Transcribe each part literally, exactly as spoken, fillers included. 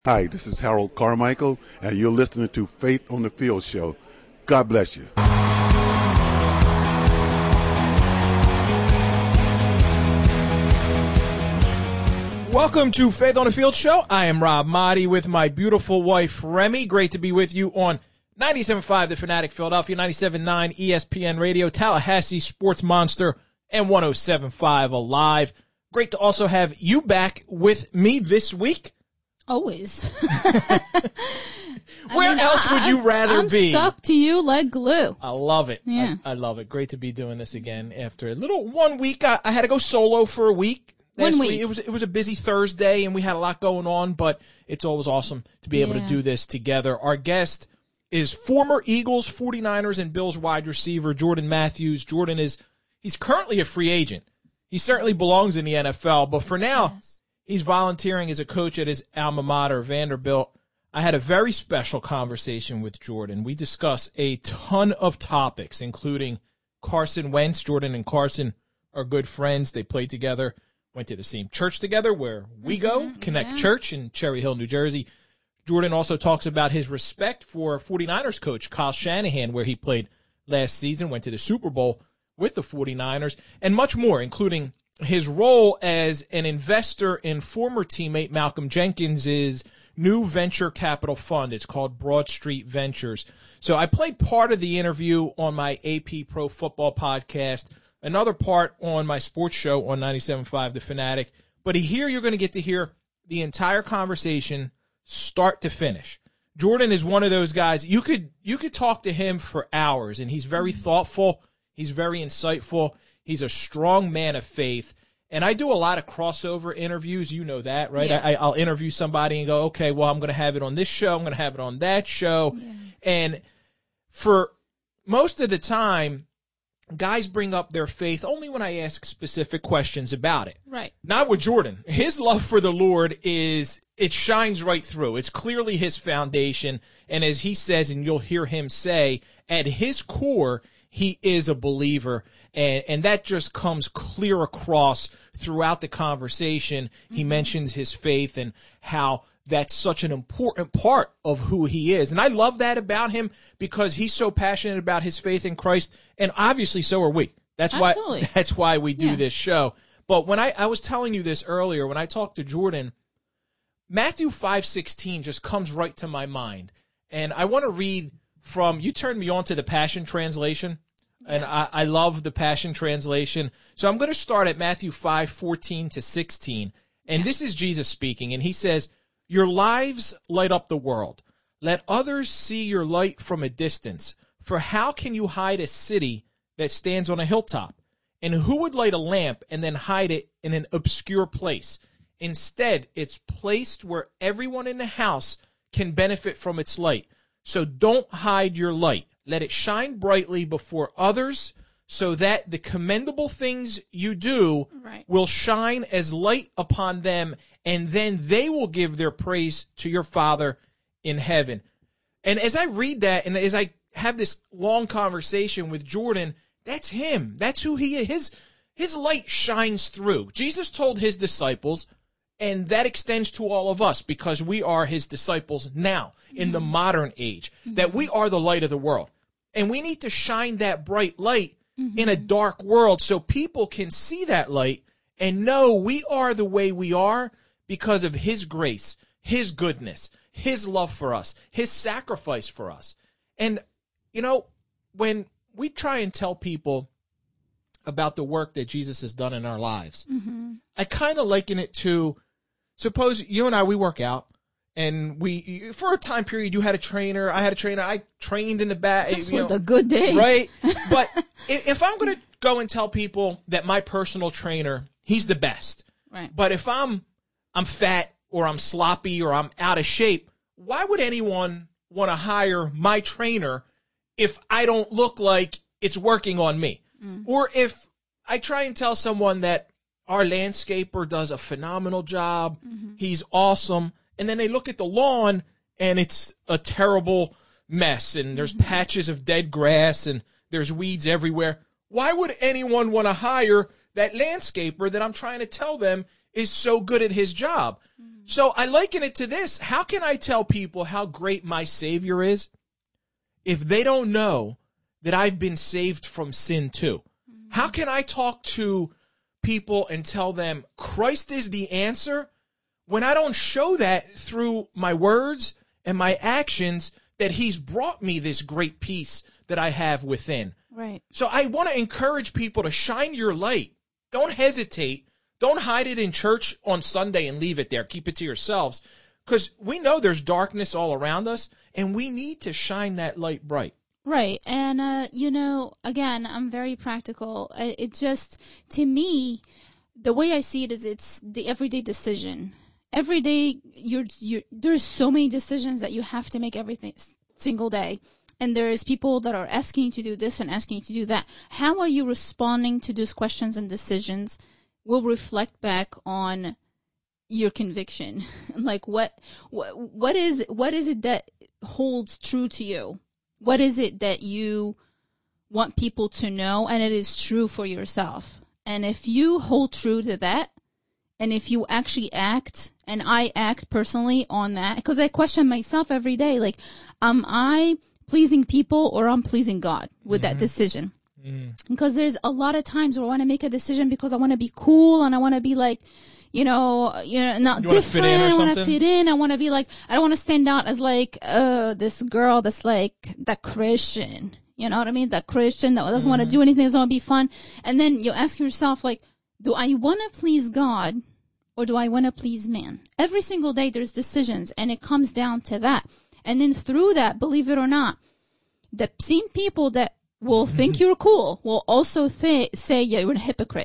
Hi, this is Harold Carmichael, and you're listening to Faith on the Field Show. God bless you. Welcome to Faith on the Field Show. I am Rob Motti with my beautiful wife, Remy. Great to be with you on ninety-seven point five The Fanatic Philadelphia, ninety-seven point nine E S P N Radio, Tallahassee Sports Monster, and one oh seven point five Alive. Great to also have you back with me this week. Always. Where mean, else I, would you rather I'm be? Stuck to you like glue. I love it. Yeah. I, I love it. Great to be doing this again after a little one week. I, I had to go solo for a week. One week. It was it was a busy Thursday, and we had a lot going on, but it's always awesome to be able Yeah. to do this together. Our guest is former Eagles, forty-niners, and Bills wide receiver Jordan Matthews. Jordan is he's currently a free agent. He certainly belongs in the N F L, but for now, Yes. he's volunteering as a coach at his alma mater, Vanderbilt. I had a very special conversation with Jordan. We discuss a ton of topics, including Carson Wentz. Jordan and Carson are good friends. They played together, went to the same church together where we go, Mm-hmm, Connect yeah. Church in Cherry Hill, New Jersey. Jordan also talks about his respect for forty-niners coach Kyle Shanahan, where he played last season, went to the Super Bowl with the forty-niners, and much more, including his role as an investor in former teammate Malcolm Jenkins' new venture capital fund. It's called Broad Street Ventures. So I played part of the interview on my A P Pro Football podcast, another part on my sports show on ninety-seven point five The Fanatic. But here you're going to get to hear the entire conversation start to finish. Jordan is one of those guys, you could you could talk to him for hours, and he's very thoughtful. He's very insightful. He's a strong man of faith. And I do a lot of crossover interviews. You know that, right? Yeah. I, I'll interview somebody and go, okay, well, I'm going to have it on this show. I'm going to have it on that show. Yeah. And for most of the time, guys bring up their faith only when I ask specific questions about it. Right. Not with Jordan. His love for the Lord is, it shines right through. It's clearly his foundation. And as he says, and you'll hear him say, at his core, he is a believer. And, and that just comes clear across throughout the conversation. Mm-hmm. He mentions his faith and how that's such an important part of who he is. And I love that about him because he's so passionate about his faith in Christ. And obviously so are we. That's Absolutely. why, that's why we do Yeah. this show. But when I, I was telling you this earlier, when I talked to Jordan, Matthew five sixteen just comes right to my mind. And I want to read from, you turned me on to the Passion Translation. And I, I love the Passion Translation. So I'm going to start at Matthew five fourteen to sixteen. And this is Jesus speaking. And he says, your lives light up the world. Let others see your light from a distance. For how can you hide a city that stands on a hilltop? And who would light a lamp and then hide it in an obscure place? Instead, it's placed where everyone in the house can benefit from its light. So don't hide your light. Let it shine brightly before others so that the commendable things you do Right. will shine as light upon them, and then they will give their praise to your Father in heaven. And as I read that, and as I have this long conversation with Jordan, that's him. That's who he is. His, his light shines through. Jesus told his disciples, and that extends to all of us because we are his disciples now in the modern age, that we are the light of the world. And we need to shine that bright light in a dark world so people can see that light and know we are the way we are because of his grace, his goodness, his love for us, his sacrifice for us. And, you know, when we try and tell people about the work that Jesus has done in our lives, Mm-hmm. I kind of liken it to, suppose you and I, we work out, and we, for a time period, you had a trainer, I had a trainer, I trained in the back. Just you with know, the good days. right? But if, if I'm going to go and tell people that my personal trainer, he's the best, Right. but if I'm, I'm fat or I'm sloppy or I'm out of shape, why would anyone want to hire my trainer if I don't look like it's working on me? Mm. Or if I try and tell someone that our landscaper does a phenomenal job, Mm-hmm. he's awesome, and then they look at the lawn and it's a terrible mess and there's Mm-hmm. patches of dead grass and there's weeds everywhere. Why would anyone want to hire that landscaper that I'm trying to tell them is so good at his job? Mm-hmm. So I liken it to this. How can I tell people how great my Savior is if they don't know that I've been saved from sin too? How can I talk to people and tell them Christ is the answer when I don't show that through my words and my actions, that he's brought me this great peace that I have within? Right. So I want to encourage people to shine your light. Don't hesitate. Don't hide it in church on Sunday and leave it there. Keep it to yourselves, because we know there's darkness all around us, and we need to shine that light bright. Right. And, uh, you know, again, I'm very practical. Uh, It just, to me, the way I see it is it's the everyday decision. Every day, you're, you're, there's so many decisions that you have to make every th- single day. And there's people that are asking you to do this and asking you to do that. How are you responding to those questions and decisions will reflect back on your conviction. Like what, what, what is, what is it that holds true to you? What is it that you want people to know and it is true for yourself? And if you hold true to that, and if you actually act, and I act personally on that, because I question myself every day, like, am I pleasing people or I'm pleasing God with mm-hmm. that decision? Mm. Because there's a lot of times where I want to make a decision because I want to be cool and I want to be like, you know, you know, not you different. I want to something? fit in. I want to be like, I don't want to stand out as like, uh, this girl that's like that Christian. You know what I mean? That Christian that doesn't mm. want to do anything, doesn't want to be fun. And then you ask yourself, like, do I want to please God or do I want to please man? Every single day there's decisions, and it comes down to that. And then through that, believe it or not, the same people that will think you're cool will also th- say you're a hypocrite.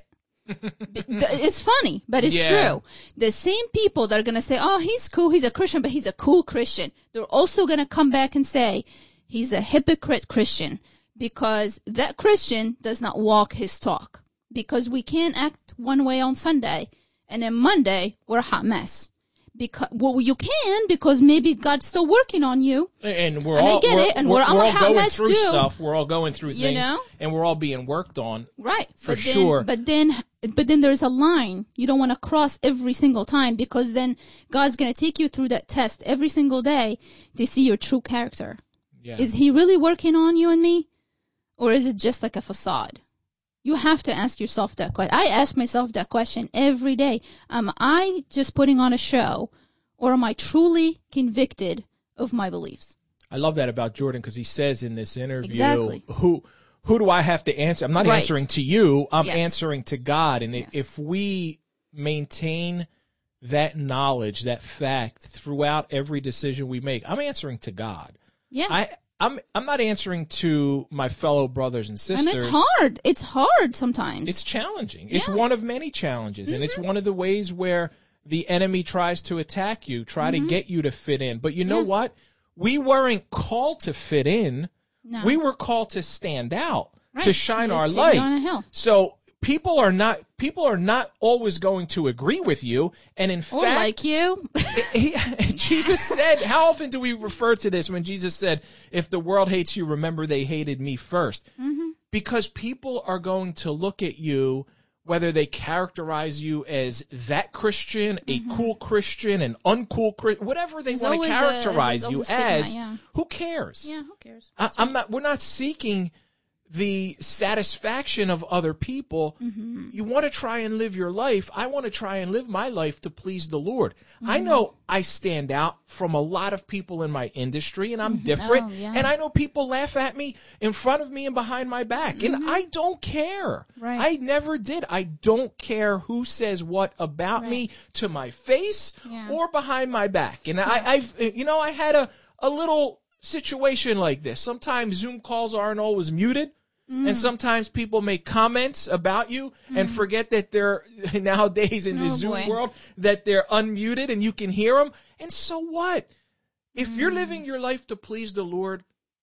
It's funny, but it's yeah. true. The same people that are going to say, oh, he's cool, he's a Christian, but he's a cool Christian, they're also going to come back and say he's a hypocrite Christian, because that Christian does not walk his talk. Because we can't act one way on Sunday and then Monday we're a hot mess. Because well, you can, because maybe God's still working on you, and we're and all I get we're, it, and we're, we're, we're I'm all a hot going mess through too. stuff. We're all going through you things, know? and we're all being worked on, right? For but then, sure. But then, but then there's a line you don't want to cross every single time, because then God's going to take you through that test every single day to see your true character. Yeah. Is He really working on you and me, or is it just like a facade? You have to ask yourself that question. I ask myself that question every day. Am I just putting on a show, or am I truly convicted of my beliefs? I love that about Jordan, because he says in this interview, exactly. who who do I have to answer? I'm not right. answering to you. I'm yes. answering to God. And yes. if we maintain that knowledge, that fact throughout every decision we make, I'm answering to God. Yeah. I, I'm I'm not answering to my fellow brothers and sisters. And it's hard. It's hard sometimes. It's challenging. Yeah. It's one of many challenges. Mm-hmm. And it's one of the ways where the enemy tries to attack you, try mm-hmm. to get you to fit in. But you know yeah. what? We weren't called to fit in. No. We were called to stand out, right. to shine You're our sitting light. on a hill. So people are not people are not always going to agree with you. And in or fact, like you. he, Jesus said, how often do we refer to this when Jesus said, if the world hates you, remember they hated me first? Mm-hmm. Because people are going to look at you, whether they characterize you as that Christian, a mm-hmm. cool Christian, an uncool Christian, whatever they want to characterize a, you stigma, as, yeah. who cares? Yeah, who cares? I, I'm not. We're not seeking the satisfaction of other people. Mm-hmm. You want to try and live your life. I want to try and live my life to please the Lord. Mm-hmm. I know I stand out from a lot of people in my industry, and I'm mm-hmm. different. Oh, yeah. And I know people laugh at me in front of me and behind my back, mm-hmm. and I don't care. Right. I never did. I don't care who says what about right. me to my face yeah. or behind my back. And yeah. I, I've, you know, I had a, a little situation like this. Sometimes Zoom calls aren't always muted. Mm. And sometimes people make comments about you mm. and forget that they're nowadays in the oh, Zoom boy. world that they're unmuted and you can hear them. And so what? If mm. you're living your life to please the Lord,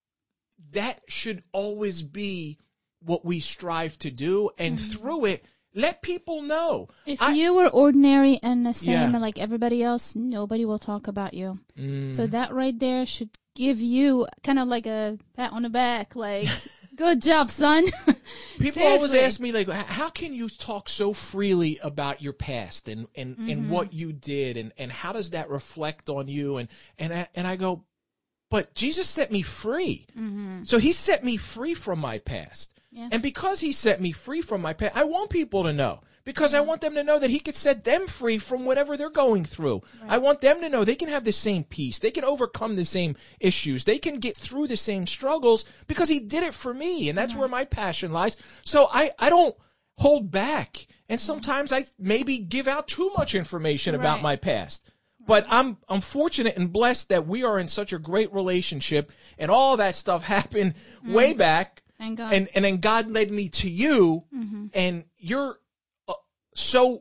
that should always be what we strive to do. And mm. through it, let people know. If I, you were ordinary and the same yeah. like everybody else, nobody will talk about you. Mm. So that right there should give you kind of like a pat on the back, like, Good job, son. People Seriously. always ask me, like, how can you talk so freely about your past and, and, mm-hmm. and what you did, and, and how does that reflect on you? And and I, and I go, but Jesus set me free. Mm-hmm. So he set me free from my past. Yeah. And because he set me free from my past, I want people to know. Because I want them to know that he could set them free from whatever they're going through. Right. I want them to know they can have the same peace. They can overcome the same issues. They can get through the same struggles because he did it for me. And that's right. where my passion lies. So I, I don't hold back. And sometimes I maybe give out too much information right. about my past. But I'm I'm fortunate and blessed that we are in such a great relationship, and all that stuff happened mm. way back. Thank God. And, and then God led me to you, mm-hmm. and you're so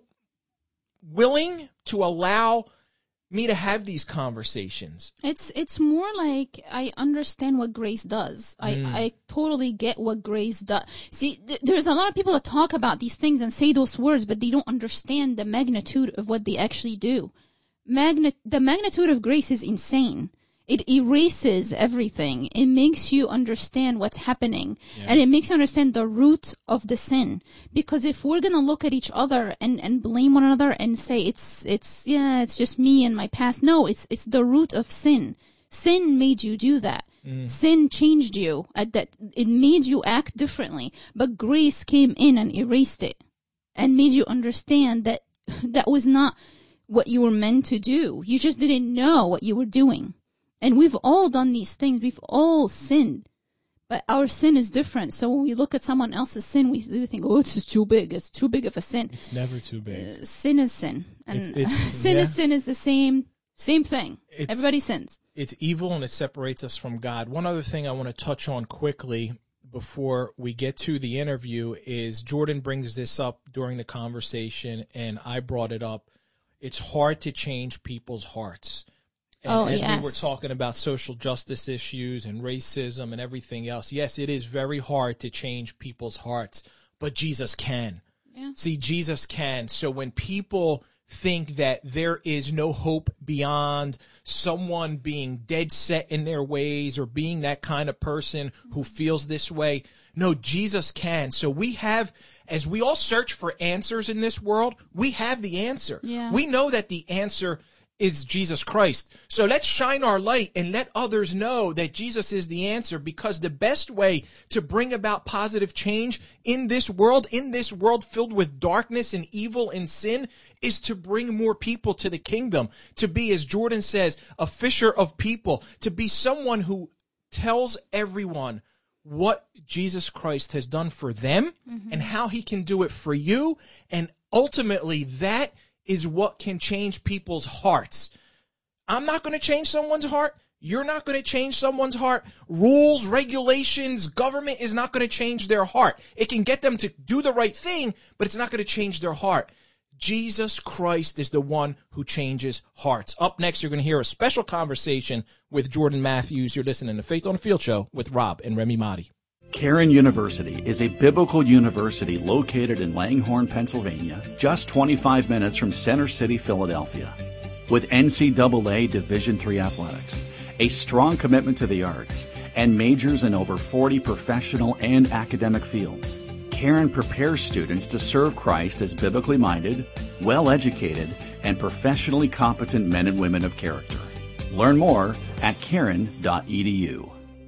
willing to allow me to have these conversations. It's it's more like I understand what grace does. Mm. I, I totally get what grace does. See, th- there's a lot of people that talk about these things and say those words, but they don't understand the magnitude of what they actually do. Magna- the magnitude of grace is insane. It erases everything. It makes you understand what's happening. Yeah. And it makes you understand the root of the sin. Because if we're going to look at each other and, and blame one another and say, it's, it's, yeah, it's just me and my past. No, it's, it's the root of sin. Sin made you do that. Mm. Sin changed you. At that, it made you act differently. But grace came in and erased it and made you understand that that was not what you were meant to do. You just didn't know what you were doing. And we've all done these things. We've all sinned. But our sin is different. So when we look at someone else's sin, we, we think, oh, it's too big. It's too big of a sin. It's never too big. Uh, sin is sin. And it's, it's, sin yeah. is sin is the same same thing. It's, Everybody sins. It's evil and it separates us from God. One other thing I want to touch on quickly before we get to the interview is Jordan brings this up during the conversation, and I brought it up. It's hard to change people's hearts. And oh, as yes. we were talking about social justice issues and racism and everything else, yes, it is very hard to change people's hearts, but Jesus can. Yeah. See, Jesus can. So when people think that there is no hope beyond someone being dead set in their ways or being that kind of person who feels this way, no, Jesus can. So we have, as we all search for answers in this world, we have the answer. Yeah. We know that the answer is Jesus Christ. So let's shine our light and let others know that Jesus is the answer, because the best way to bring about positive change in this world, in this world filled with darkness and evil and sin, is to bring more people to the kingdom, to be, as Jordan says, a fisher of people, to be someone who tells everyone what Jesus Christ has done for them mm-hmm. and how he can do it for you. And ultimately that is what can change people's hearts. I'm not going to change someone's heart. You're not going to change someone's heart. Rules, regulations, government is not going to change their heart. It can get them to do the right thing, but it's not going to change their heart. Jesus Christ is the one who changes hearts. Up next, you're going to hear a special conversation with Jordan Matthews. You're listening to Faith on the Field Show with Rob and Remy Mahdi. Cairn University is a biblical university located in Langhorne, Pennsylvania, just twenty-five minutes from Center City, Philadelphia. With N C double A Division three athletics, a strong commitment to the arts, and majors in over forty professional and academic fields, Cairn prepares students to serve Christ as biblically minded, well-educated, and professionally competent men and women of character. Learn more at cairn dot e d u.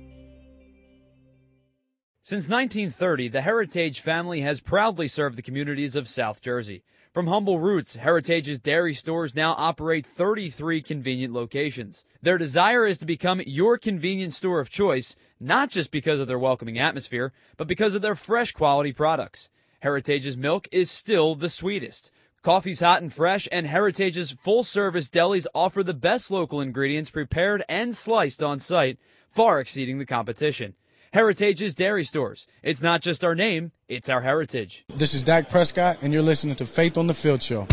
Since nineteen thirty, the Heritage family has proudly served the communities of South Jersey. From humble roots, Heritage's dairy stores now operate thirty-three convenient locations. Their desire is to become your convenience store of choice, not just because of their welcoming atmosphere, but because of their fresh quality products. Heritage's milk is still the sweetest. Coffee's hot and fresh, and Heritage's full-service delis offer the best local ingredients prepared and sliced on site, far exceeding the competition. Heritage's Dairy Stores. It's not just our name, it's our heritage. This is Dak Prescott, and you're listening to Faith on the Field Show.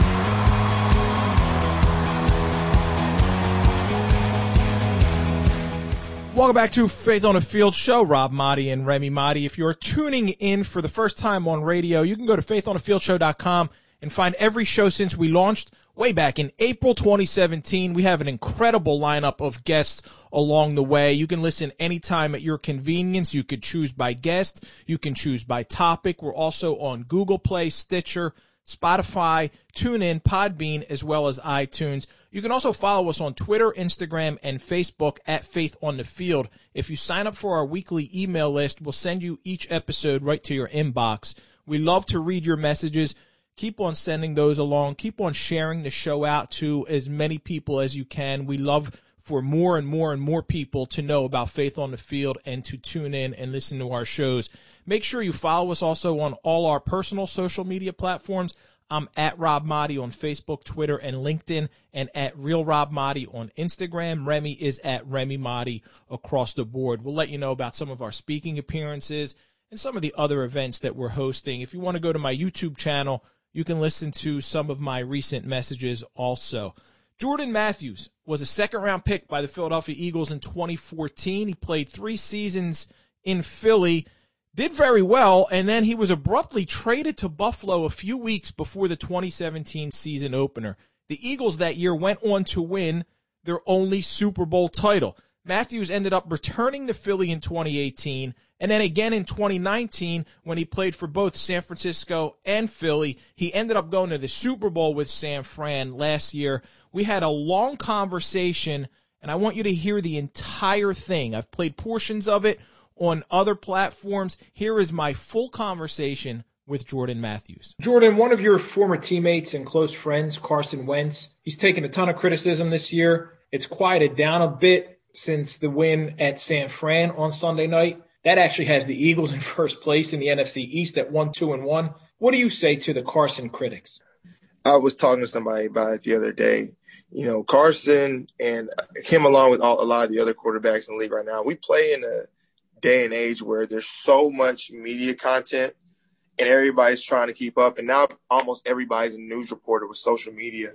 Welcome back to Faith on the Field Show. Rob Mahdi and Remy Mahdi. If you're tuning in for the first time on radio, you can go to faith on the field show dot com and find every show since we launched. way back in April twenty seventeen. We have an incredible lineup of guests along the way. You can listen anytime at your convenience. You could choose by guest. You can choose by topic. We're also on Google Play, Stitcher, Spotify, TuneIn, Podbean, as well as iTunes. You can also follow us on Twitter, Instagram, and Facebook at Faith on the Field. If you sign up for our weekly email list, we'll send you each episode right to your inbox. We love to read your messages. Keep on sending those along. Keep on sharing the show out to as many people as you can. We love for more and more and more people to know about Faith on the Field and to tune in and listen to our shows. Make sure you follow us also on all our personal social media platforms. I'm at Rob Motti on Facebook, Twitter, and LinkedIn, and at Real Rob Motti on Instagram. Remy is at Remy Motti across the board. We'll let you know about some of our speaking appearances and some of the other events that we're hosting. If you want to go to my YouTube channel, you can listen to some of my recent messages also. Jordan Matthews was a second-round pick by the Philadelphia Eagles in twenty fourteen. He played three seasons in Philly, did very well, and then he was abruptly traded to Buffalo a few weeks before the twenty seventeen season opener. The Eagles that year went on to win their only Super Bowl title. Matthews ended up returning to Philly in twenty eighteen, and then again in twenty nineteen when he played for both San Francisco and Philly. He ended up going to the Super Bowl with San Fran last year. We had a long conversation, and I want you to hear the entire thing. I've played portions of it on other platforms. Here is my full conversation with Jordan Matthews. Jordan, one of your former teammates and close friends, Carson Wentz, he's taken a ton of criticism this year. It's quieted down a bit since the win at San Fran on Sunday night. That actually has the Eagles in first place in the N F C East at one, two, and one. What do you say to the Carson critics? I was talking to somebody about it the other day. You know, Carson and him, along with all, a lot of the other quarterbacks in the league right now, we play in a day and age where there's so much media content and everybody's trying to keep up. And now almost everybody's a news reporter with social media.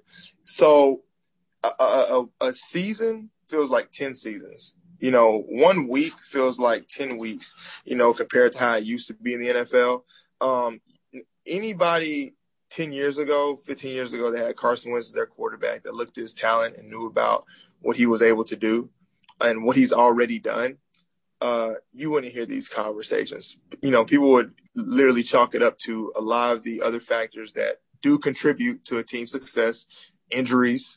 So a, a, a season feels like ten seasons. You know, one week feels like ten weeks, you know, compared to how it used to be in the N F L. Um, anybody ten years ago, fifteen years ago, that had Carson Wentz as their quarterback, that looked at his talent and knew about what he was able to do and what he's already done, uh, you wouldn't hear these conversations. You know, people would literally chalk it up to a lot of the other factors that do contribute to a team's success: injuries,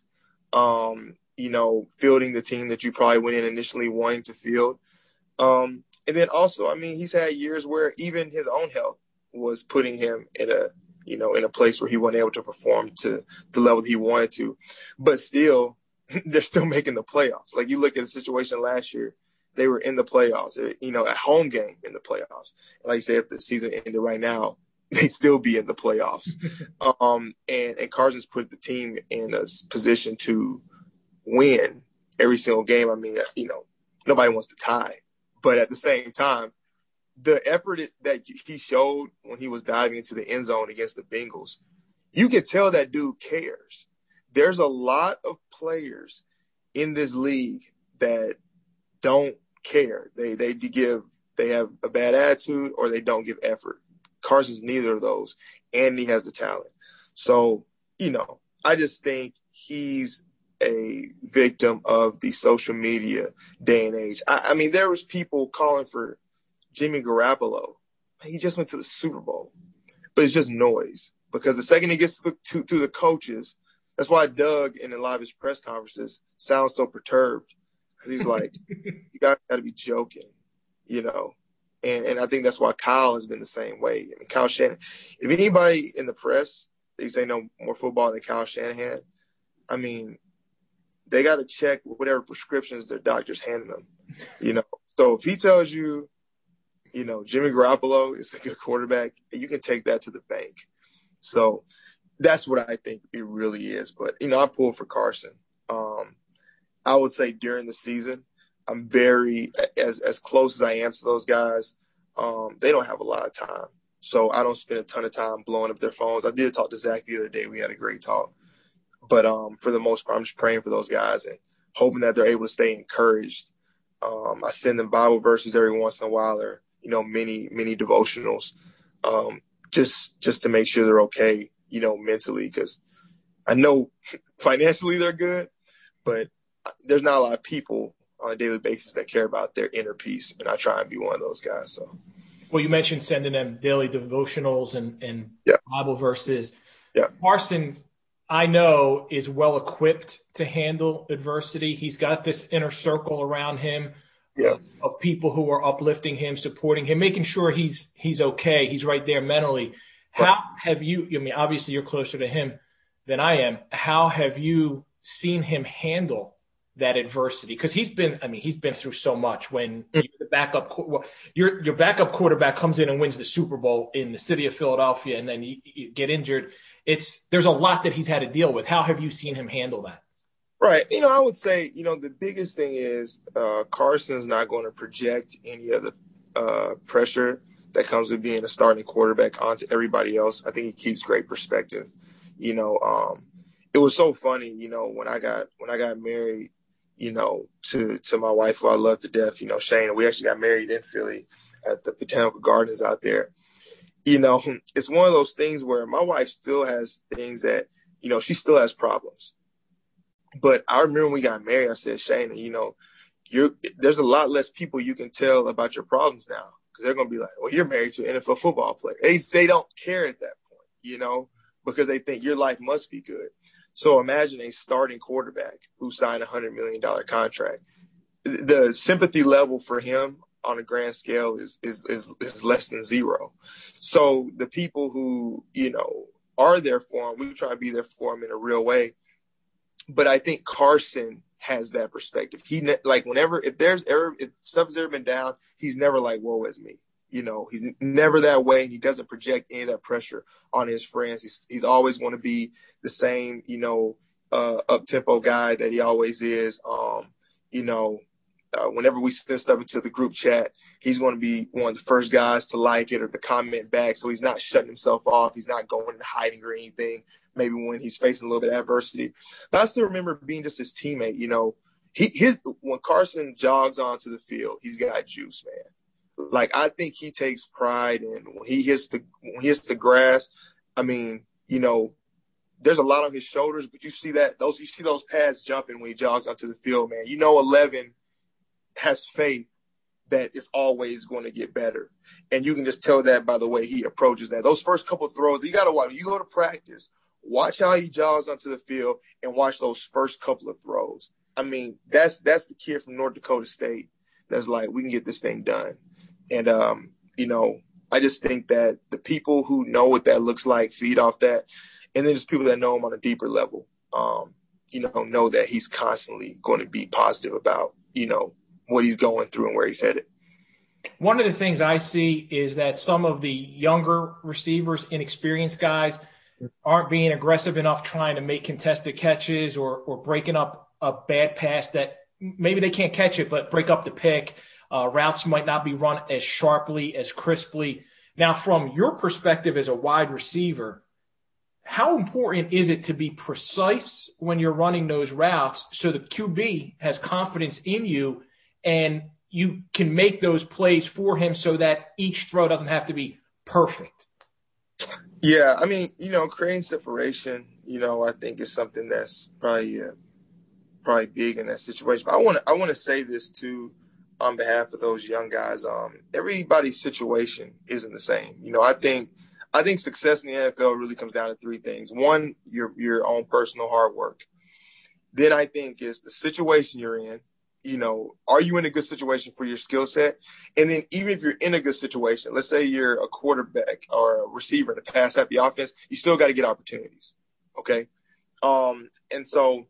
um, you know, fielding the team that you probably went in initially wanting to field. Um, and then also, I mean, he's had years where even his own health was putting him in a, you know, in a place where he wasn't able to perform to the level he wanted to. But still, they're still making the playoffs. Like, you look at the situation last year, they were in the playoffs, you know, a home game in the playoffs. And like you said, if the season ended right now, they'd still be in the playoffs. um, and, and Carson's put the team in a position to win every single game. I mean, you know, nobody wants to tie. But at the same time, the effort that he showed when he was diving into the end zone against the Bengals, you can tell that dude cares. There's a lot of players in this league that don't care. They they give they have a bad attitude or they don't give effort. Carson's neither of those, and he has the talent. So, you know, I just think he's a victim of the social media day and age. I, I mean, there was people calling for Jimmy Garoppolo. He just went to the Super Bowl, but it's just noise, because the second he gets to, to, to the coaches, that's why Doug in a lot of his press conferences sounds so perturbed, because he's like, you guys got to be joking, you know? And and I think that's why Kyle has been the same way. I mean, Kyle Shanahan, if anybody in the press, they say no more football than Kyle Shanahan, I mean, they got to check whatever prescriptions their doctor's handing them, you know? So if he tells you, you know, Jimmy Garoppolo is a good quarterback, you can take that to the bank. So that's what I think it really is. But, you know, I pull for Carson. Um, I would say during the season, I'm very, as as close as I am to those guys, um, they don't have a lot of time. So I don't spend a ton of time blowing up their phones. I did talk to Zach the other day. We had a great talk. But um, for the most part, I'm just praying for those guys and hoping that they're able to stay encouraged. Um, I send them Bible verses every once in a while, or, you know, many, many devotionals, um, just just to make sure they're okay, you know, mentally. Because, I know financially they're good, but there's not a lot of people on a daily basis that care about their inner peace, and I try and be one of those guys. So, well, you mentioned sending them daily devotionals and, and yeah. Bible verses. Yeah. Carson, I know, is well equipped to handle adversity. He's got this inner circle around him yeah. of, of people who are uplifting him, supporting him, making sure he's he's okay. He's right there mentally. How right. have you, I mean, obviously you're closer to him than I am. How have you seen him handle that adversity? Because he's been, I mean, he's been through so much. When you're the backup, your your backup quarterback comes in and wins the Super Bowl in the city of Philadelphia, and then you, you get injured. It's there's a lot that he's had to deal with. How have you seen him handle that? Right. You know, I would say, you know, the biggest thing is uh, Carson's not going to project any of the uh, pressure that comes with being a starting quarterback onto everybody else. I think he keeps great perspective. You know, um, it was so funny, you know, when I got when I got married, you know, to, to my wife, who I love to death, you know, Shane. We actually got married in Philly at the Botanical Gardens out there. You know, it's one of those things where my wife still has things that, you know, she still has problems. But I remember when we got married, I said, Shane, you know, you're, there's a lot less people you can tell about your problems now, because they're going to be like, well, you're married to an N F L football player. They, they don't care at that point, you know, because they think your life must be good. So imagine a starting quarterback who signed a one hundred million dollars contract. The sympathy level for him on a grand scale is, is, is, is less than zero. So the people who, you know, are there for him, we try to be there for him in a real way. But I think Carson has that perspective. He ne- like whenever, if there's ever, if something's ever been down, he's never like, woe is me. You know, he's never that way, and he doesn't project any of that pressure on his friends. He's he's always going to be the same, you know, uh, up-tempo guy that he always is. Um, you know, uh, whenever we send stuff into the group chat, he's going to be one of the first guys to like it or to comment back. So he's not shutting himself off. He's not going into hiding or anything, maybe when he's facing a little bit of adversity. But I still remember being just his teammate, you know. He his when Carson jogs onto the field, he's got juice, man. Like, I think he takes pride in when he hits the when he hits the grass. I mean, you know, there's a lot on his shoulders, but you see that those you see those pads jumping when he jogs onto the field, man. You know, eleven has faith that it's always going to get better, and you can just tell that by the way he approaches that. Those first couple of throws, you got to watch. You go to practice, watch how he jogs onto the field, and watch those first couple of throws. I mean, that's that's the kid from North Dakota State that's like, we can get this thing done. And, um, you know, I just think that the people who know what that looks like feed off that. And then just people that know him on a deeper level, um, you know, know that he's constantly going to be positive about, you know, what he's going through and where he's headed. One of the things I see is that some of the younger receivers, inexperienced guys, aren't being aggressive enough trying to make contested catches or, or breaking up a bad pass that maybe they can't catch it, but break up the pick. Uh, routes might not be run as sharply, as crisply. Now, from your perspective as a wide receiver, how important is it to be precise when you're running those routes so the Q B has confidence in you and you can make those plays for him so that each throw doesn't have to be perfect? Yeah, I mean, you know, creating separation, you know, I think is something that's probably uh, probably big in that situation. But I want to I want to say this too. On behalf of those young guys, um, everybody's situation isn't the same. You know, I think I think success in the N F L really comes down to three things. One, your your own personal hard work. Then I think is the situation you're in. You know, are you in a good situation for your skill set? And then even if you're in a good situation, let's say you're a quarterback or a receiver in a pass-happy offense, you still got to get opportunities. Okay, um, and so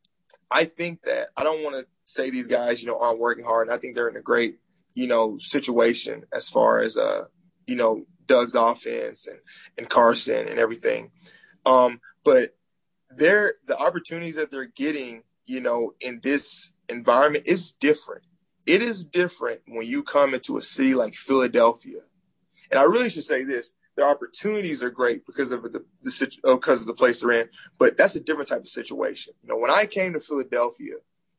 I think that I don't want to say these guys, you know, aren't working hard. And I think they're in a great, you know, situation as far as, uh, you know, Doug's offense and, and Carson and everything. Um, but they're the opportunities that they're getting, you know, in this environment is different. It is different when you come into a city like Philadelphia. And I really should say this. Their opportunities are great because of the, the because of the place they're in, but that's a different type of situation. You know, when I came to Philadelphia,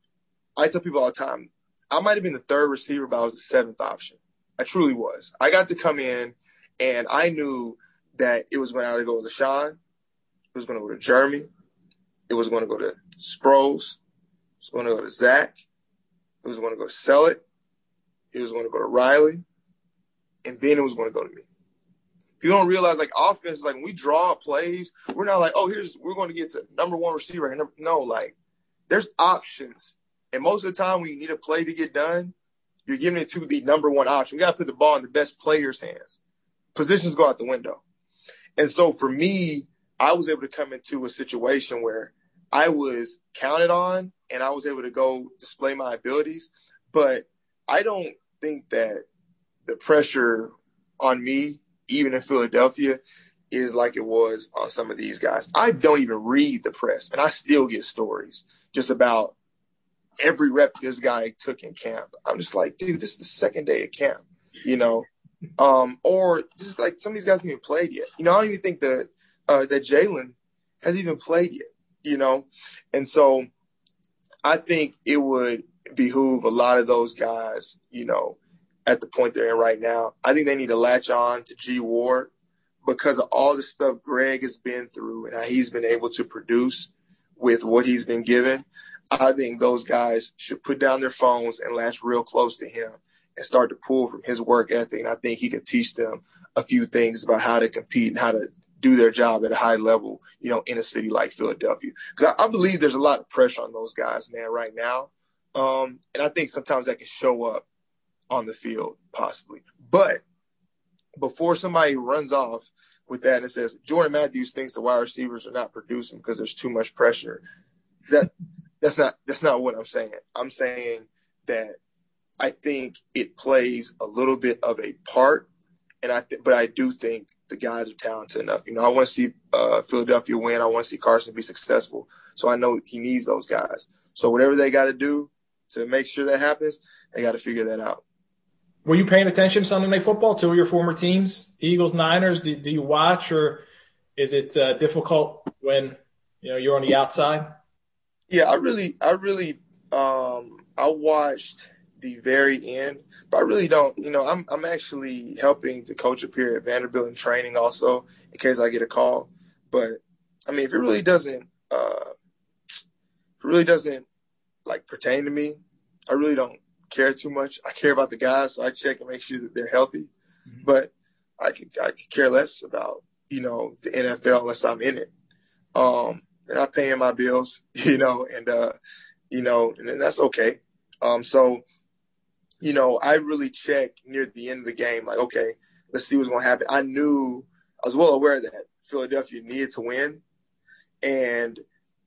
I tell people all the time, I might have been the third receiver, but I was the seventh option. I truly was. I got to come in, and I knew that it was going to either go to LaShawn, it was going to go to Jeremy, it was going to go to Sproles, it was going to go to Zach, it was going to go to Selleck, it was going to go to Riley, and then it was going to go to me. You don't realize, like, offense, like, when we draw plays, we're not like, oh, here's, we're going to get to number one receiver. No, like, there's options. And most of the time when you need a play to get done, you're giving it to the number one option. We got to put the ball in the best player's hands. Positions go out the window. And so for me, I was able to come into a situation where I was counted on and I was able to go display my abilities. But I don't think that the pressure on me, even in Philadelphia, is like it was on some of these guys. I don't even read the press, and I still get stories just about every rep this guy took in camp. I'm just like, dude, this is the second day of camp, you know? Um, or just like some of these guys haven't even played yet. You know, I don't even think that, uh, that Jalen has even played yet, you know? And so I think it would behoove a lot of those guys, you know, at the point they're in right now. I think they need to latch on to G. Ward because of all the stuff Greg has been through and how he's been able to produce with what he's been given. I think those guys should put down their phones and latch real close to him and start to pull from his work ethic. And I think he could teach them a few things about how to compete and how to do their job at a high level, you know, in a city like Philadelphia. Because I, I believe there's a lot of pressure on those guys, man, right now. Um, and I think sometimes that can show up on the field, possibly. But before somebody runs off with that and says, Jordan Matthews thinks the wide receivers are not producing because there's too much pressure, that that's not that's not what I'm saying. I'm saying that I think it plays a little bit of a part, and I th- but I do think the guys are talented enough. You know, I want to see uh, Philadelphia win. I want to see Carson be successful. So I know he needs those guys. So whatever they got to do to make sure that happens, they got to figure that out. Were you paying attention to Sunday Night Football, two of your former teams, Eagles, Niners? Do, do you watch, or is it uh, difficult when, you know, you're on the outside? Yeah, I really, I really, um, I watched the very end, but I really don't, you know, I'm, I'm actually helping to coach up here at Vanderbilt in training also in case I get a call. But I mean, if it really doesn't, uh, if it really doesn't like pertain to me, I really don't care too much. I care about the guys, so I check and make sure that they're healthy. Mm-hmm. But I could I could care less about, you know, the N F L unless I'm in it. Um, and I'm paying my bills, you know, and uh, you know, and that's okay. Um, so, you know, I really check near the end of the game, like, okay, let's see what's going to happen. I knew I was well aware that Philadelphia needed to win, and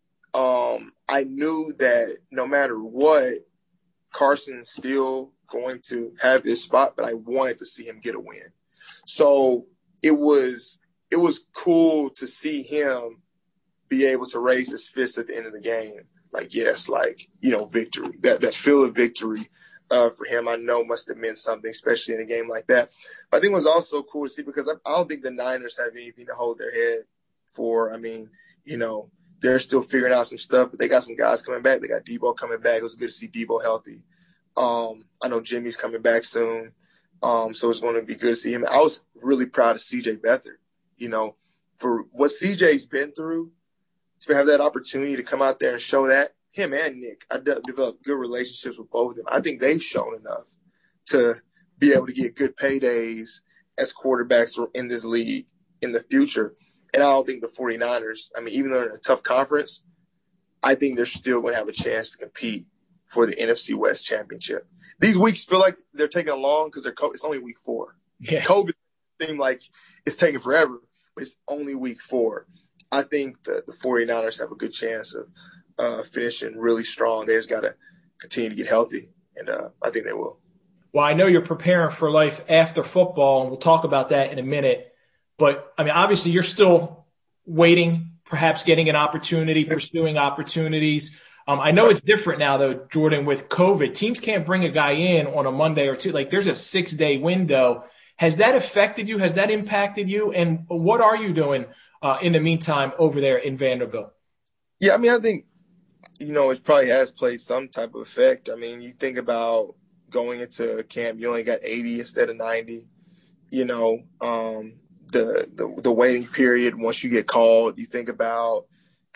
um, I knew that no matter what, Carson's still going to have his spot, but I wanted to see him get a win. So it was it was cool to see him be able to raise his fist at the end of the game. Like, yes, like, you know, victory. That that feel of victory uh, for him, I know must have meant something, especially in a game like that. But I think it was also cool to see because I, I don't think the Niners have anything to hold their head for. I mean, you know, they're still figuring out some stuff, but they got some guys coming back. They got Debo coming back. It was good to see Debo healthy. Um, I know Jimmy's coming back soon, um, so it's going to be good to see him. I was really proud of C J Beathard, you know, for what C J's been through, to have that opportunity to come out there and show that. Him and Nick, I de- developed good relationships with both of them. I think they've shown enough to be able to get good paydays as quarterbacks in this league in the future. And I don't think the 49ers, I mean, even though they're in a tough conference, I think they're still going to have a chance to compete for the N F C West championship. These weeks feel like they're taking long because they're co- it's only week four. Yeah. COVID seemed like it's taking forever, but it's only week four. I think the, the 49ers have a good chance of uh, finishing really strong. They just got to continue to get healthy, and uh, I think they will. Well, I know you're preparing for life after football, and we'll talk about that in a minute. But, I mean, obviously you're still waiting, perhaps getting an opportunity, pursuing opportunities. Um, I know it's different now, though, Jordan, with COVID. Teams can't bring a guy in on a Monday or two. Like, there's a six-day window. Has that affected you? Has that impacted you? And what are you doing uh, in the meantime over there in Vanderbilt? Yeah, I mean, I think, you know, it probably has played some type of effect. I mean, you think about going into camp, you only got eighty instead of ninety. You know, um, the, the the waiting period once you get called. You think about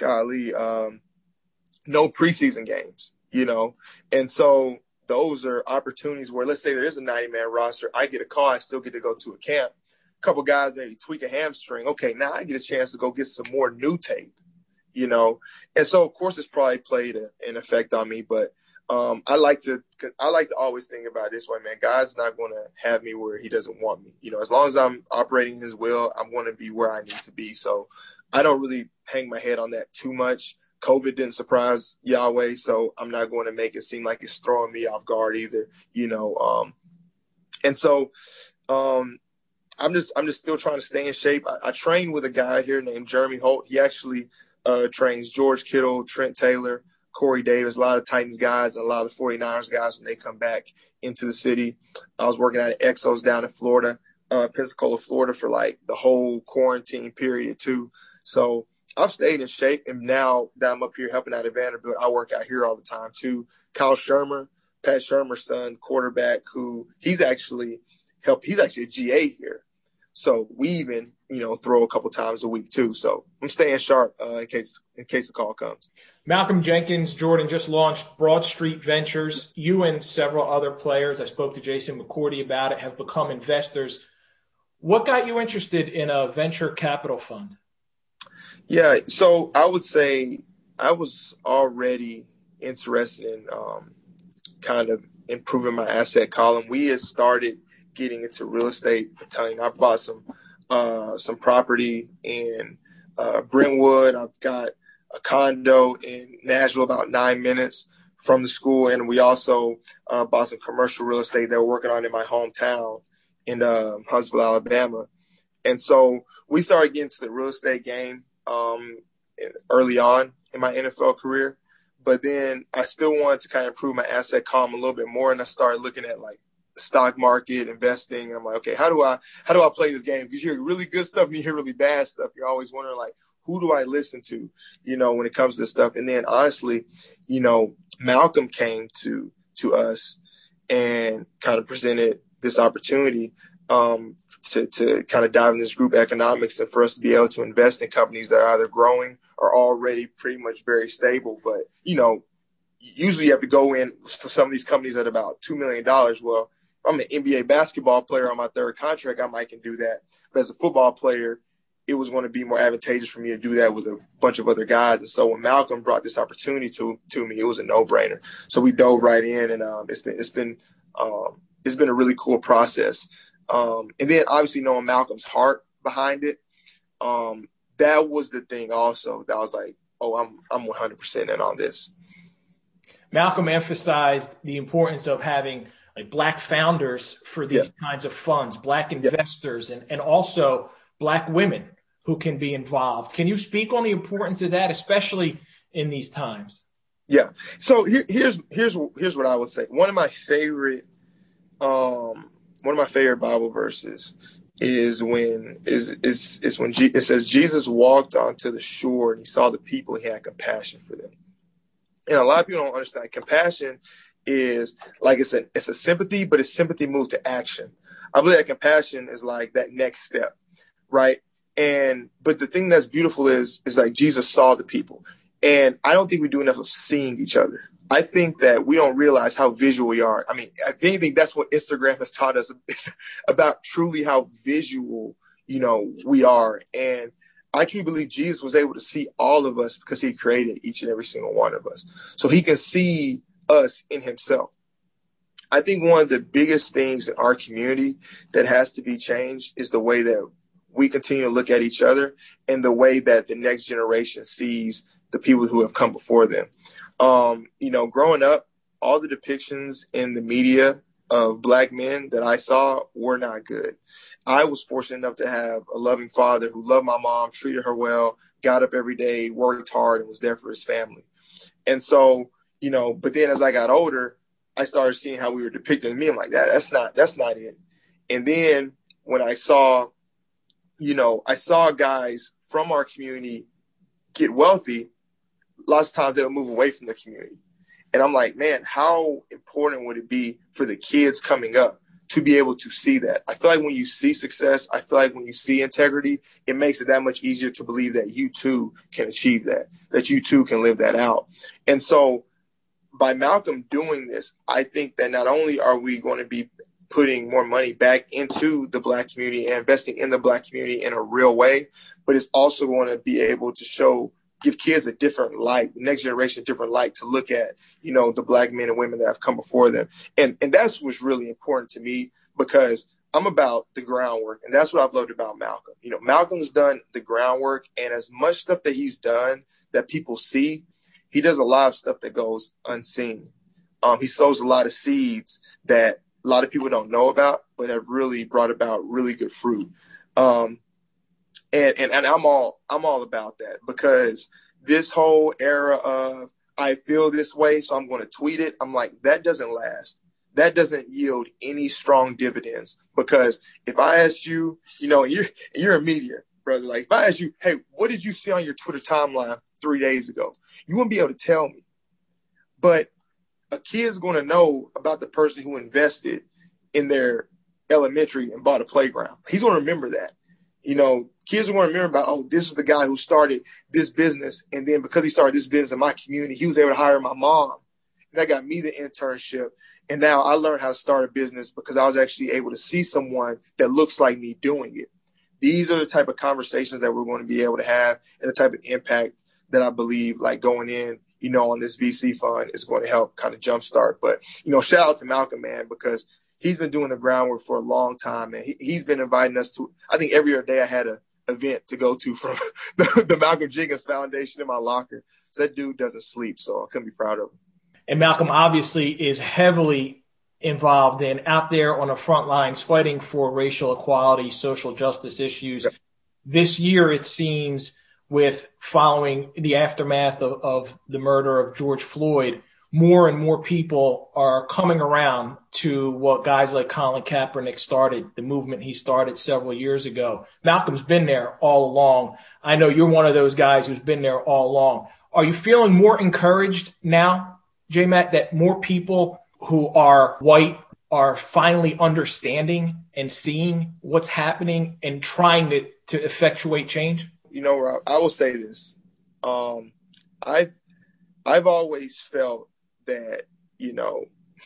golly, um, no preseason games, you know? And so those are opportunities where, let's say there is a ninety man roster. I get a call. I still get to go to a camp. A couple guys maybe tweak a hamstring. Okay, now I get a chance to go get some more new tape, you know? And so, of course, it's probably played a, an effect on me, but um, I like to I like to always think about it this way, man. God's not going to have me where he doesn't want me. You know, as long as I'm operating his will, I'm going to be where I need to be. So I don't really hang my head on that too much. COVID didn't surprise Yahweh, so I'm not going to make it seem like it's throwing me off guard either, you know. Um, and so um, I'm just I'm just still trying to stay in shape. I, I train with a guy here named Jeremy Holt. He actually uh, trains George Kittle, Trent Taylor, Corey Davis, a lot of Titans guys, and a lot of the forty-niners guys when they come back into the city. I was working out at Exos down in Florida, uh, Pensacola, Florida, for like the whole quarantine period too. So I've stayed in shape, and now that I'm up here helping out at Vanderbilt, I work out here all the time too. Kyle Shermer, Pat Shermer's son, quarterback, who he's actually helped. He's actually a G A here, so we even you know throw a couple times a week too. So I'm staying sharp uh, in case in case the call comes. Malcolm Jenkins, Jordan, just launched Broad Street Ventures. You and several other players, I spoke to Jason McCourty about it, have become investors. What got you interested in a venture capital fund? Yeah, so I would say I was already interested in um, kind of improving my asset column. We had started getting into real estate. I'm telling you, I bought some uh, some property in uh, Brentwood. I've got a condo in Nashville about nine minutes from the school. And we also uh, bought some commercial real estate that we're working on in my hometown in uh, Huntsville, Alabama. And so we started getting to the real estate game um, early on in my N F L career. But then I still wanted to kind of improve my asset column a little bit more. And I started looking at like the stock market, investing. And I'm like, okay, how do I, how do I play this game? Because you hear really good stuff and you hear really bad stuff. You're always wondering like, who do I listen to, you know, when it comes to this stuff? And then honestly, you know, Malcolm came to to us and kind of presented this opportunity um, to, to kind of dive in this group economics and for us to be able to invest in companies that are either growing or already pretty much very stable. But, you know, usually you have to go in for some of these companies at about two million dollars. Well, if I'm an N B A basketball player on my third contract, I might can do that. But as a football player, it was going to be more advantageous for me to do that with a bunch of other guys. And so when Malcolm brought this opportunity to to me, it was a no-brainer. So we dove right in, and um, it's been it's been um, it's been a really cool process. Um, and then obviously knowing Malcolm's heart behind it, um, that was the thing also that I was like, oh, I'm I'm one hundred percent in on this. Malcolm emphasized the importance of having like black founders for these yeah. kinds of funds, black investors, yeah. and and also Black women who can be involved. Can you speak on the importance of that, especially in these times? Yeah. So here, here's here's here's what I would say. One of my favorite, um, one of my favorite Bible verses is when is is is when G, it says Jesus walked onto the shore and he saw the people and he had compassion for them. And a lot of people don't understand compassion is like it's a it's a sympathy, but it's sympathy moved to action. I believe that compassion is like that next step. Right. And but the thing that's beautiful is is like Jesus saw the people. And I don't think we do enough of seeing each other. I think that we don't realize how visual we are. I mean, if anything, that's what Instagram has taught us. It's about truly how visual, you know, we are. And I truly believe Jesus was able to see all of us because he created each and every single one of us. So he can see us in himself. I think one of the biggest things in our community that has to be changed is the way that we continue to look at each other and the way that the next generation sees the people who have come before them. Um, you know, growing up, all the depictions in the media of black men that I saw were not good. I was fortunate enough to have a loving father who loved my mom, treated her well, got up every day, worked hard, and was there for his family. And so, you know, but then as I got older, I started seeing how we were depicted in me. I'm like, that, that's not, that's not it. And then when I saw, you know, I saw guys from our community get wealthy, lots of times they'll move away from the community. And I'm like, man, how important would it be for the kids coming up to be able to see that? I feel like when you see success, I feel like when you see integrity, it makes it that much easier to believe that you too can achieve that. that you too can live that out. And so by Malcolm doing this, I think that not only are we going to be putting more money back into the Black community and investing in the Black community in a real way, but it's also going to be able to show, give kids a different light, the next generation a different light to look at, you know, the Black men and women that have come before them. And and that's what's really important to me, because I'm about the groundwork. And that's what I've loved about Malcolm. You know, Malcolm's done the groundwork, and as much stuff that he's done that people see, he does a lot of stuff that goes unseen. Um, he sows a lot of seeds that a lot of people don't know about, but have really brought about really good fruit. Um, and, and, and I'm all, I'm all about that, because this whole era of, I feel this way, so I'm going to tweet it. I'm like, that doesn't last. That doesn't yield any strong dividends, because if I asked you, you know, you're, you're a media brother. Like if I asked you, hey, what did you see on your Twitter timeline three days ago? You wouldn't be able to tell me. But a kid's going to know about the person who invested in their elementary and bought a playground. He's going to remember that. You know, kids are going to remember about, oh, this is the guy who started this business. And then because he started this business in my community, he was able to hire my mom. And that got me the internship. And now I learned how to start a business because I was actually able to see someone that looks like me doing it. These are the type of conversations that we're going to be able to have, and the type of impact that I believe, like going in, you know, on this V C fund is going to help kind of jumpstart. But, you know, shout out to Malcolm, man, because he's been doing the groundwork for a long time. And he, he's been inviting us to, I think every other day I had an event to go to from the, the Malcolm Jenkins Foundation in my locker. So that dude doesn't sleep. So I couldn't be proud of him. And Malcolm obviously is heavily involved in out there on the front lines fighting for racial equality, social justice issues. Yep. This year, it seems, with following the aftermath of, of the murder of George Floyd, more and more people are coming around to what guys like Colin Kaepernick started, the movement he started several years ago. Malcolm's been there all along. I know you're one of those guys who's been there all along. Are you feeling more encouraged now, J-Mac, that more people who are white are finally understanding and seeing what's happening and trying to, to effectuate change? You know, Rob, I will say this. Um, I've, I've always felt that, you know,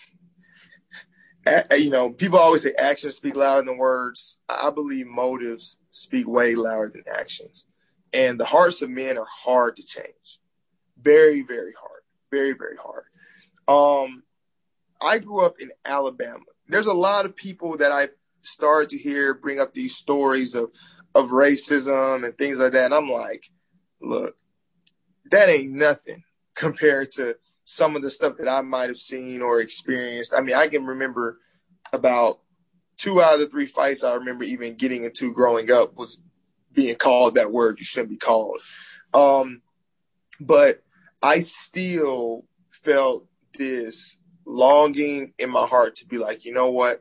a, you know, people always say actions speak louder than words. I believe motives speak way louder than actions. And the hearts of men are hard to change. Very, very hard. Very, very hard. Um, I grew up in Alabama. There's a lot of people that I started to hear bring up these stories of, of racism and things like that. And I'm like, look, that ain't nothing compared to some of the stuff that I might have seen or experienced. I mean, I can remember about two out of the three fights I remember even getting into growing up was being called that word you shouldn't be called. Um, but I still felt this longing in my heart to be like, you know what?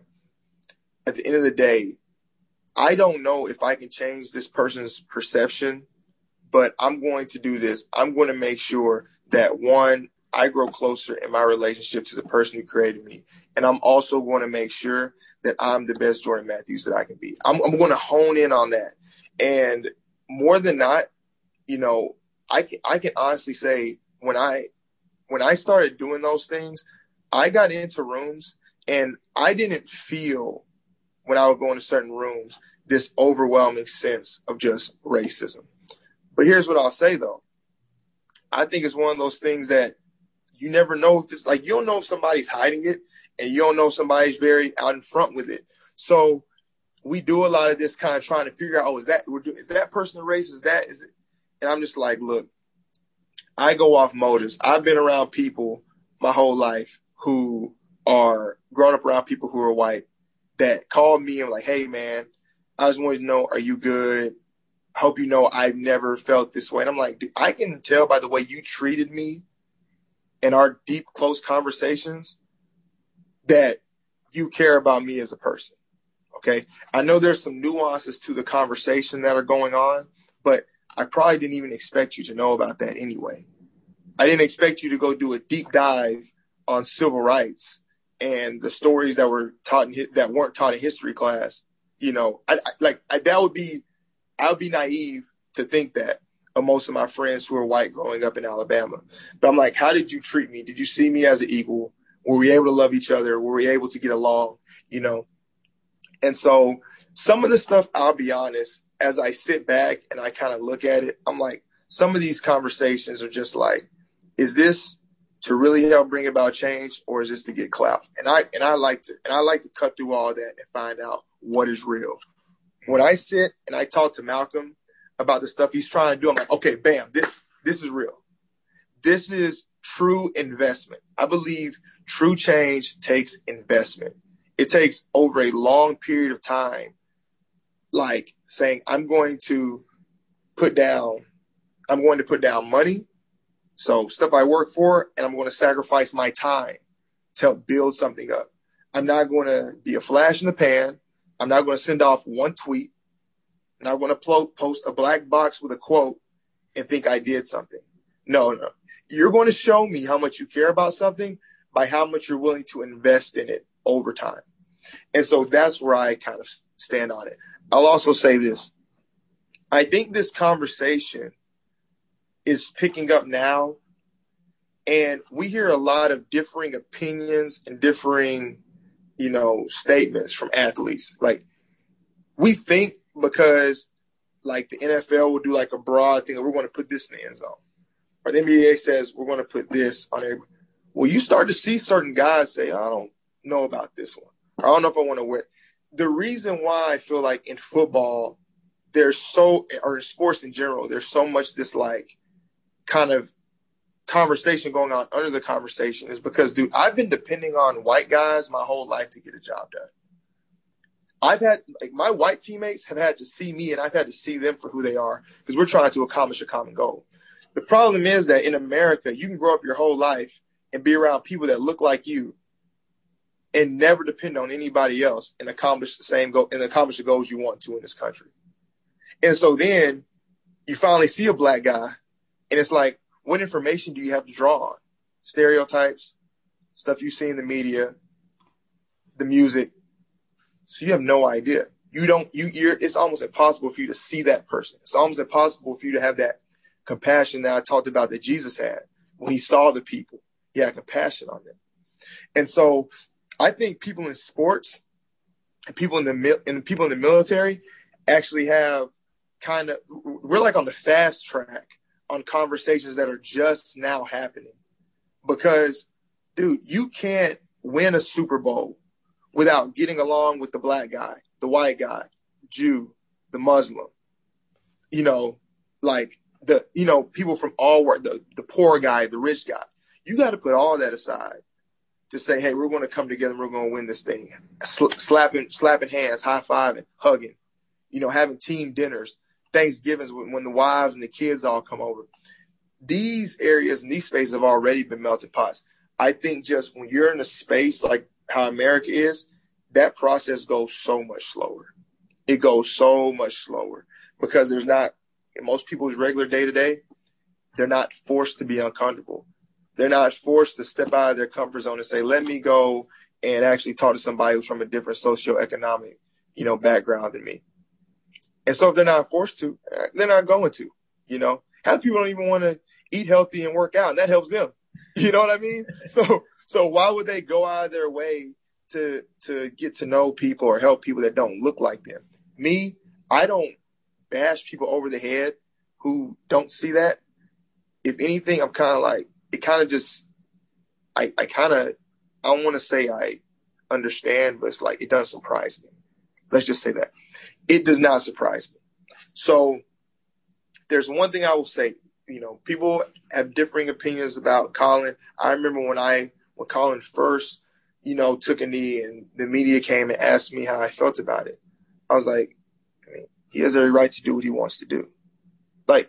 At the end of the day, I don't know if I can change this person's perception, but I'm going to do this. I'm going to make sure that, one, I grow closer in my relationship to the person who created me. And I'm also going to make sure that I'm the best Jordan Matthews that I can be. I'm, I'm going to hone in on that. And more than not, you know, I can, I can honestly say when I, when I started doing those things, I got into rooms and I didn't feel, when I would go into certain rooms, this overwhelming sense of just racism. But here's what I'll say, though. I think it's one of those things that you never know if it's like, you don't know if somebody's hiding it, and you don't know if somebody's very out in front with it. So we do a lot of this kind of trying to figure out, oh, is that, we're doing, is that person a racist? Is that, is it? And I'm just like, look, I go off motives. I've been around people my whole life who are grown up around people who are white that called me and were like, hey, man, I just wanted to know, are you good? I hope you know I've never felt this way. And I'm like, I can tell by the way you treated me in our deep, close conversations that you care about me as a person. Okay. I know there's some nuances to the conversation that are going on, but I probably didn't even expect you to know about that anyway. I didn't expect you to go do a deep dive on civil rights and the stories that were taught in, that weren't taught in history class. You know, I, I like I, that would be, I would be naive to think that. of most of my friends who are white growing up in Alabama. But I'm like, how did you treat me? Did you see me as an equal? Were we able to love each other? Were we able to get along? You know? And so some of the stuff, I'll be honest, as I sit back and I kind of look at it, I'm like, some of these conversations are just like, is this to really help bring about change, or is this to get clout? And I and I like to and I like to cut through all that and find out what is real. When I sit and I talk to Malcolm about the stuff he's trying to do, I'm like, okay, bam, this this is real. This is true investment. I believe true change takes investment. It takes over a long period of time, like saying, I'm going to put down, I'm going to put down money. So stuff I work for, and I'm going to sacrifice my time to help build something up. I'm not going to be a flash in the pan. I'm not going to send off one tweet. I'm not going to post a black box with a quote and think I did something. No, no. You're going to show me how much you care about something by how much you're willing to invest in it over time. And so that's where I kind of stand on it. I'll also say this. I think this conversation is picking up now, and we hear a lot of differing opinions and differing, you know, statements from athletes. Like, we think because like the N F L will do like a broad thing, we're going to put this in the end zone, or the N B A says we're going to put this on every. Well, you start to see certain guys say, I don't know about this one. I don't know if I want to wear. The reason why I feel like in football, there's so, or in sports in general, there's so much this like kind of conversation going on under the conversation is because, dude, I've been depending on white guys my whole life to get a job done. I've had, like, my white teammates have had to see me, and I've had to see them for who they are because we're trying to accomplish a common goal. The problem is that in America, you can grow up your whole life and be around people that look like you and never depend on anybody else and accomplish the same goal and accomplish the goals you want to in this country. And so then you finally see a black guy, and it's like, what information do you have to draw on? Stereotypes, stuff you see in the media, the music. So you have no idea. You don't, you, you're, it's almost impossible for you to see that person. It's almost impossible for you to have that compassion that I talked about that Jesus had when he saw the people. He had compassion on them. And so I think people in sports and people in the, and people in the military actually have kind of, we're like on the fast track on conversations that are just now happening. Because, dude, you can't win a Super Bowl without getting along with the black guy, the white guy, the Jew, the Muslim, you know, like the, you know, people from all work, the, the poor guy, the rich guy. You got to put all that aside to say, hey, we're going to come together and we're going to win this thing. Sl- slapping, slapping hands, high-fiving, hugging, you know, having team dinners, Thanksgivings when, when the wives and the kids all come over. These areas and these spaces have already been melting pots. I think just when you're in a space like how America is, that process goes so much slower. It goes so much slower because there's not, in most people's regular day-to-day, they're not forced to be uncomfortable. They're not forced to step out of their comfort zone and say, let me go and actually talk to somebody who's from a different socioeconomic, you know, background than me. And so if they're not forced to, they're not going to, you know. Half people don't even want to eat healthy and work out, and that helps them. You know what I mean? So so why would they go out of their way to to get to know people or help people that don't look like them? Me, I don't bash people over the head who don't see that. If anything, I'm kind of like, it kind of just, I, I kind of, I don't want to say I understand, but it's like, it doesn't surprise me. Let's just say that. It does not surprise me. So there's one thing I will say, you know, people have differing opinions about Colin. I remember when I, when Colin first, you know, took a knee and the media came and asked me how I felt about it. I was like, I mean, he has every right to do what he wants to do. Like,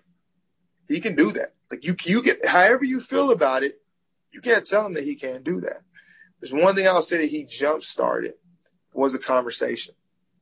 he can do that. Like, you, you get, however you feel about it, you can't tell him that he can't do that. There's one thing I'll say that he jump started was a conversation.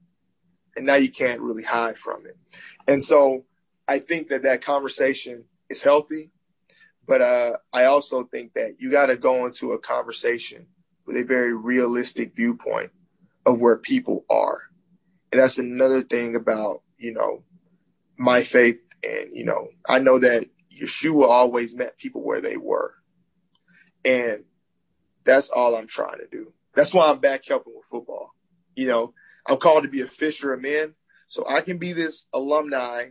And now you can't really hide from it. And so I think that that conversation is healthy, but uh, I also think that you got to go into a conversation with a very realistic viewpoint of where people are. And that's another thing about, you know, my faith And, you know, I know that Yeshua always met people where they were. And that's all I'm trying to do. That's why I'm back helping with football. You know, I'm called to be a fisher of men. So I can be this alumni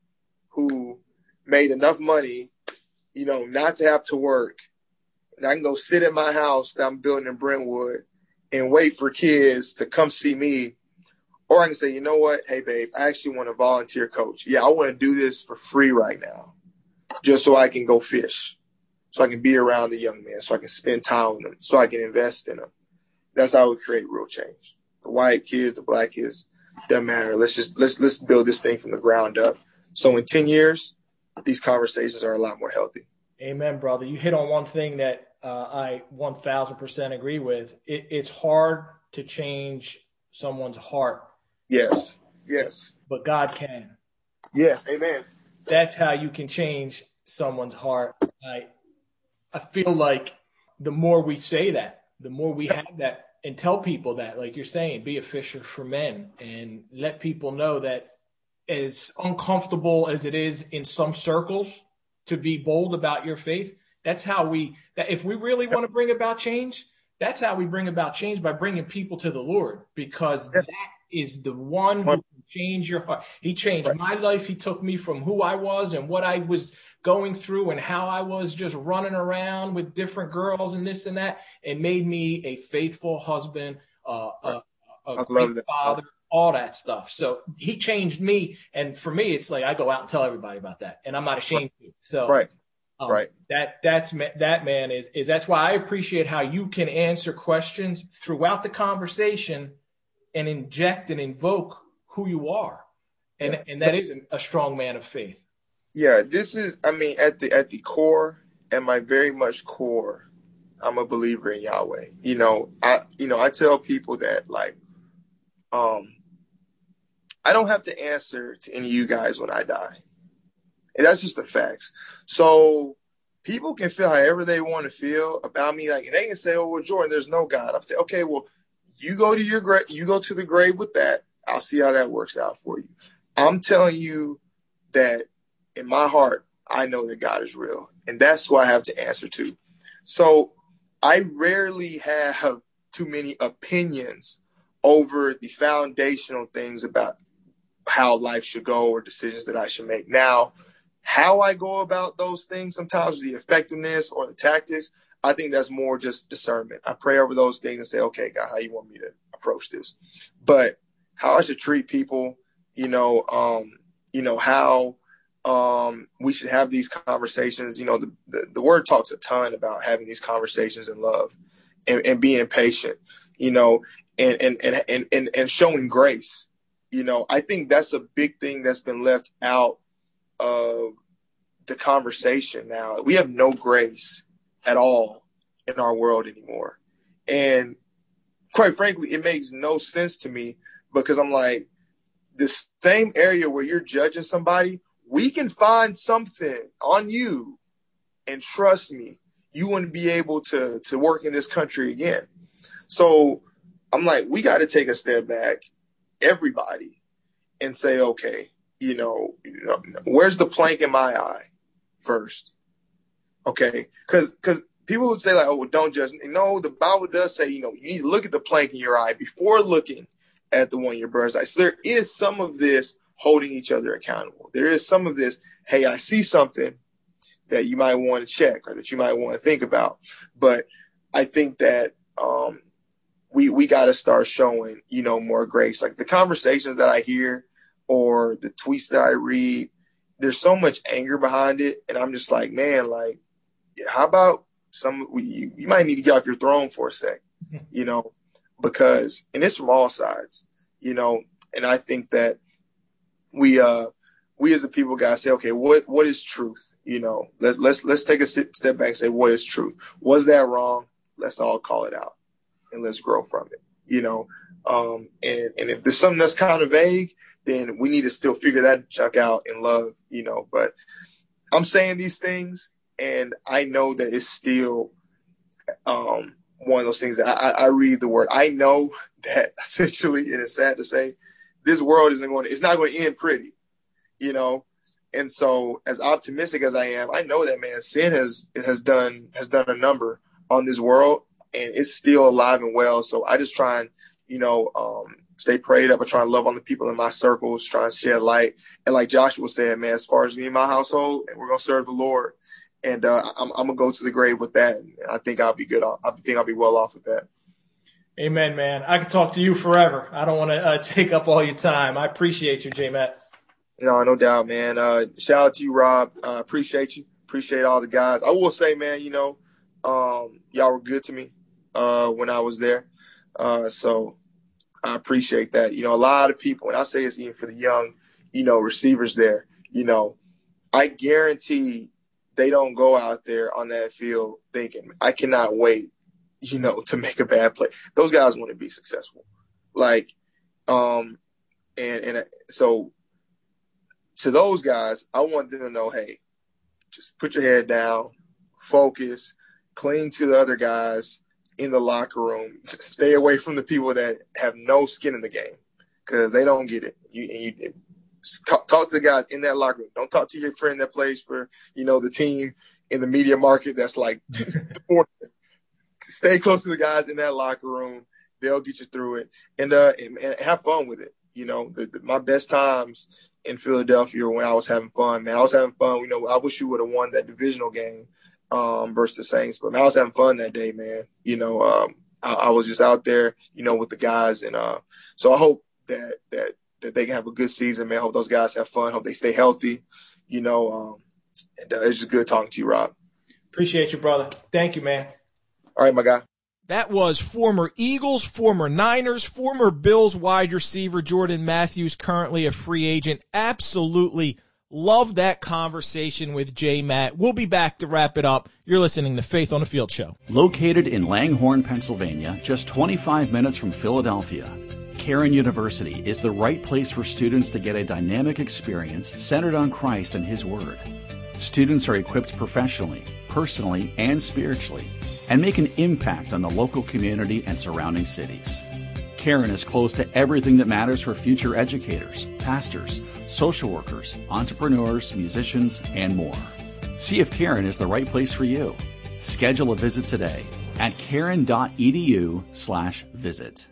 who made enough money, you know, not to have to work. And I can go sit at my house that I'm building in Brentwood and wait for kids to come see me. Or I can say, you know what? Hey, babe, I actually want to volunteer coach. Yeah, I want to do this for free right now just so I can go fish, so I can be around the young men, so I can spend time with them, so I can invest in them. That's how we create real change. The white kids, the black kids, doesn't matter. Let's just let's let's build this thing from the ground up. So in ten years, these conversations are a lot more healthy. Amen, brother. You hit on one thing that uh, I one thousand percent agree with. It, it's hard to change someone's heart. Yes. Yes. But God can. Yes. Amen. That's how you can change someone's heart. I I feel like the more we say that, the more we have that and tell people that, like you're saying, be a fisher for men and let people know that as uncomfortable as it is in some circles to be bold about your faith, that's how we, that if we really want to bring about change, that's how we bring about change, by bringing people to the Lord, because that is the one who can change your heart. He changed my life. He took me from who I was and what I was going through and how I was just running around with different girls and this and that, and made me a faithful husband, uh, a, a great father, all that stuff. So he changed me. And for me, it's like I go out and tell everybody about that, and I'm not ashamed to. So right. Um, right. That that's that man is is that's why I appreciate how you can answer questions throughout the conversation and inject and invoke who you are, and yeah. and that is a strong man of faith. Yeah, this is. I mean, at the at the core, at my very much core, I'm a believer in Yahweh. You know, I you know I tell people that, like, um, I don't have to answer to any of you guys when I die. And that's just the facts. So people can feel however they want to feel about me. Like, and they can say, "Oh, well, Jordan, there's no God." I'm saying, "Okay, well, you go to your grave. You go to the grave with that. I'll see how that works out for you." I'm telling you that in my heart, I know that God is real, and that's who I have to answer to. So I rarely have too many opinions over the foundational things about how life should go or decisions that I should make. Now, how I go about those things, sometimes the effectiveness or the tactics, I think that's more just discernment. I pray over those things and say, okay, God, how you want me to approach this? But how I should treat people, you know, um, you know, how um, we should have these conversations. You know, the, the, the word talks a ton about having these conversations in love and, and being patient, you know, and, and, and, and, and, and showing grace. You know, I think that's a big thing that's been left out of the conversation now. We have no grace at all in our world anymore. And quite frankly, it makes no sense to me, because I'm like, the same area where you're judging somebody, we can find something on you, and trust me, you wouldn't be able to, to work in this country again. So I'm like, we got to take a step back, everybody, and say, okay, you know, you know, where's the plank in my eye first? Okay. Cause, cause people would say, like, oh, well, don't judge. No, the Bible does say, you know, you need to look at the plank in your eye before looking at the one in your brother's eye. So there is some of this holding each other accountable. There is some of this, hey, I see something that you might want to check or that you might want to think about. But I think that, um, we, we got to start showing, you know, more grace. Like the conversations that I hear, or the tweets that I read, there's so much anger behind it. And I'm just like, man, like, how about some, you, you might need to get off your throne for a sec, you know, because, and it's from all sides, you know, and I think that we, uh, we as a people got to say, okay, what, what is truth? You know, let's, let's, let's take a step back and say, what is truth? Was that wrong? Let's all call it out and let's grow from it, you know? Um, and, and if there's something that's kind of vague, then we need to still figure that junk out in love, you know. But I'm saying these things, and I know that it's still um, one of those things that I, I read the word. I know that essentially, and it's sad to say, this world isn't going to, it's not going to end pretty, you know. And so as optimistic as I am, I know that, man, sin has has done has done a number on this world, and it's still alive and well. So I just try and, you know, um, stay prayed up. I try and love on the people in my circles, try and shed light. And like Joshua said, man, as far as me and my household, and we're going to serve the Lord. And uh, I'm, I'm going to go to the grave with that. And I think I'll be good. I think I'll be well off with that. Amen, man. I could talk to you forever. I don't want to uh, take up all your time. I appreciate you, J-Matt. No, no doubt, man. Uh, shout out to you, Rob. Uh, appreciate you. Appreciate all the guys. I will say, man, you know, um, y'all were good to me uh, when I was there. Uh, so I appreciate that. You know, a lot of people, and I say this even for the young, you know, receivers there, you know, I guarantee they don't go out there on that field thinking, I cannot wait, you know, to make a bad play. Those guys want to be successful. Like, um, and, and so to those guys, I want them to know, hey, just put your head down, focus, cling to the other guys in the locker room. Stay away from the people that have no skin in the game because they don't get it. You, you talk, talk to the guys in that locker room. Don't talk to your friend that plays for, you know, the team in the media market that's like stay close to the guys in that locker room. They'll get you through it, and uh, and, and have fun with it. You know, the, the, my best times in Philadelphia were when I was having fun, man. I was having fun. You know, I wish we would have won that divisional game um, versus the Saints, but man, I was having fun that day, man. You know, um, I, I was just out there, you know, with the guys, and uh, so I hope that that that they can have a good season, man. I hope those guys have fun. Hope they stay healthy. You know, um, and uh, it's just good talking to you, Rob. Appreciate you, brother. Thank you, man. All right, my guy. That was former Eagles, former Niners, former Bills wide receiver Jordan Matthews, currently a free agent. Absolutely love that conversation with J-Matt. We'll be back to wrap it up. You're listening to Faith on the Field Show. Located in Langhorne, Pennsylvania, just twenty-five minutes from Philadelphia, Cairn University is the right place for students to get a dynamic experience centered on Christ and His Word. Students are equipped professionally, personally, and spiritually, and make an impact on the local community and surrounding cities. Cairn is close to everything that matters for future educators, pastors, social workers, entrepreneurs, musicians, and more. See if Cairn is the right place for you. Schedule a visit today at cairn.edu slash visit.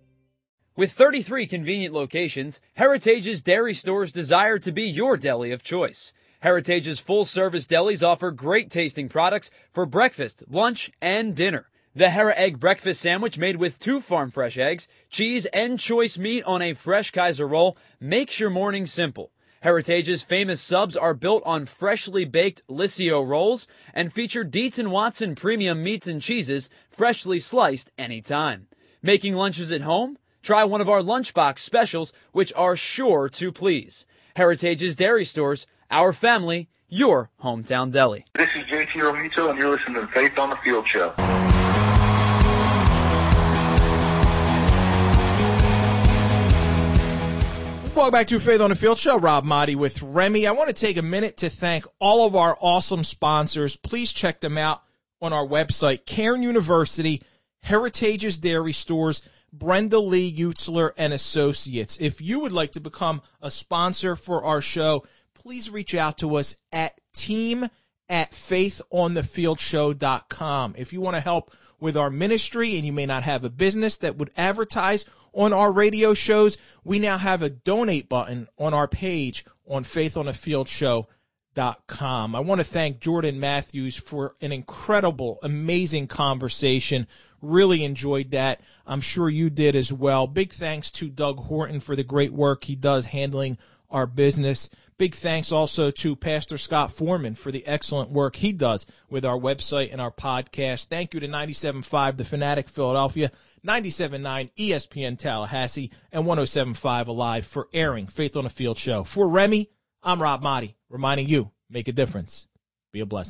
With thirty-three convenient locations, Heritage's Dairy Stores desire to be your deli of choice. Heritage's full-service delis offer great-tasting products for breakfast, lunch, and dinner. The Hera Egg Breakfast Sandwich made with two farm-fresh eggs, cheese, and choice meat on a fresh Kaiser roll makes your morning simple. Heritage's famous subs are built on freshly baked Liscio rolls and feature Dietz and Watson premium meats and cheeses freshly sliced anytime. Making lunches at home? Try one of our lunchbox specials, which are sure to please. Heritage's Dairy Stores, our family, your hometown deli. This is J T Romito, and you're listening to Faith on the Field Show. Welcome back to Faith on the Field Show. Rob Motti with Remy. I want to take a minute to thank all of our awesome sponsors. Please check them out on our website, Cairn University, Heritage's Dairy Stores, Brenda Lee Utzler and Associates. If you would like to become a sponsor for our show, please reach out to us at team at faith on the field show dot com. If you want to help with our ministry and you may not have a business that would advertise on our radio shows, we now have a donate button on our page on faith on the field show dot com. I want to thank Jordan Matthews for an incredible, amazing conversation. Really enjoyed that. I'm sure you did as well. Big thanks to Doug Horton for the great work he does handling our business. Big thanks also to Pastor Scott Foreman for the excellent work he does with our website and our podcast. Thank you to ninety-seven point five The Fanatic Philadelphia, ninety-seven point nine E S P N Tallahassee, and one oh seven point five Alive for airing Faith on the Field Show. For Remy, I'm Rob Motti, reminding you, make a difference. Be a blessing.